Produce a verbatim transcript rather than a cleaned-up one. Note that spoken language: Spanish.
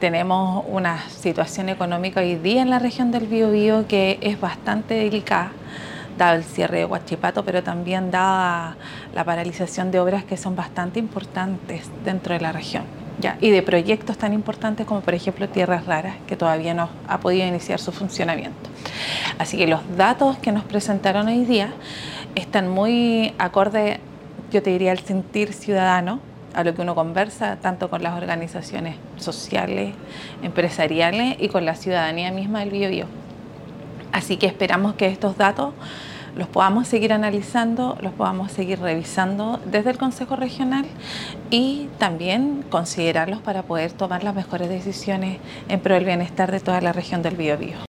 tenemos una situación económica hoy día en la región del Biobío que es bastante delicada, dado el cierre de Huachipato, pero también dada la paralización de obras que son bastante importantes dentro de la región, ¿ya? Y de proyectos tan importantes como por ejemplo Tierras Raras, que todavía no ha podido iniciar su funcionamiento. Así que los datos que nos presentaron hoy día están muy acorde, yo te diría, al sentir ciudadano, a lo que uno conversa tanto con las organizaciones sociales, empresariales y con la ciudadanía misma del Biobío. Así que esperamos que estos datos los podamos seguir analizando, los podamos seguir revisando desde el Consejo Regional y también considerarlos para poder tomar las mejores decisiones en pro del bienestar de toda la región del Biobío.